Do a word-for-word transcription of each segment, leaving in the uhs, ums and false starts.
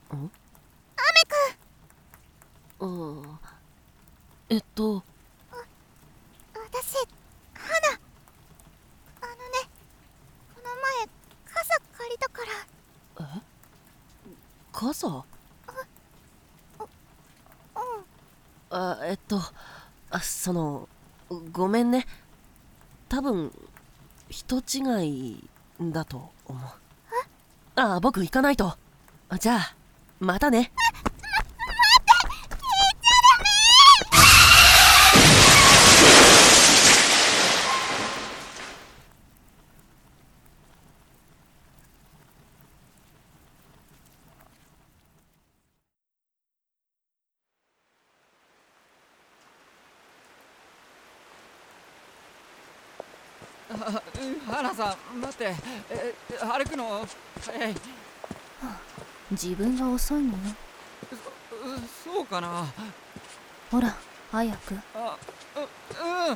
んアメくん。 ああ、えっと私、花。あのね、この前傘借りたから。 え傘？ うん。 あ、えっとあそのごめんね。多分人違いだと思う。ああ、僕行かないと。じゃあまたね。 あ、花さん待って。え歩くの早い。 自分が遅いのよ。 そそうかな。 ほら早く。 あううん。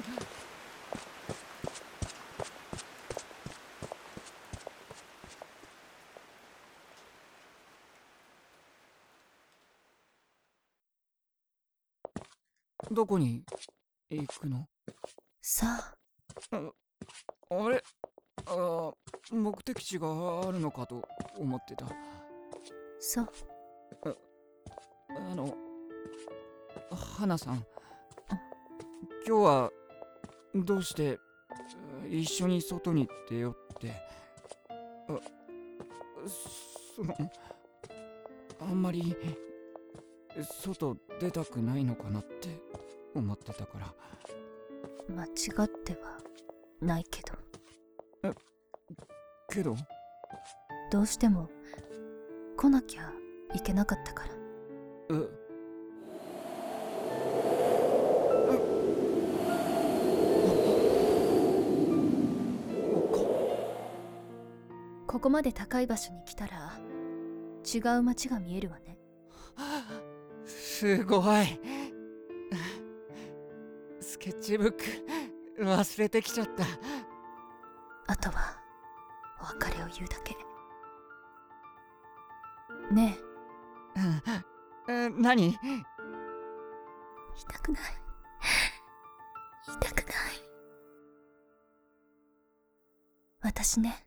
どこに行くの？ さあ。 あれ、あ目的地があるのかと思ってた。 そう。 ああの花さん、今日はどうして一緒に外に出ようって。あそのあんまり外出たくないのかなって思ってたから。 間違ってはないけど。 えけどどうしても来なきゃいけなかったから。 えここまで高い場所に来たら違う街が見えるわね。 すごい。スケッチブック忘れてきちゃった。 あとはお別れを言うだけ。ねえ、え何？ え、痛くない。痛くない。私ね、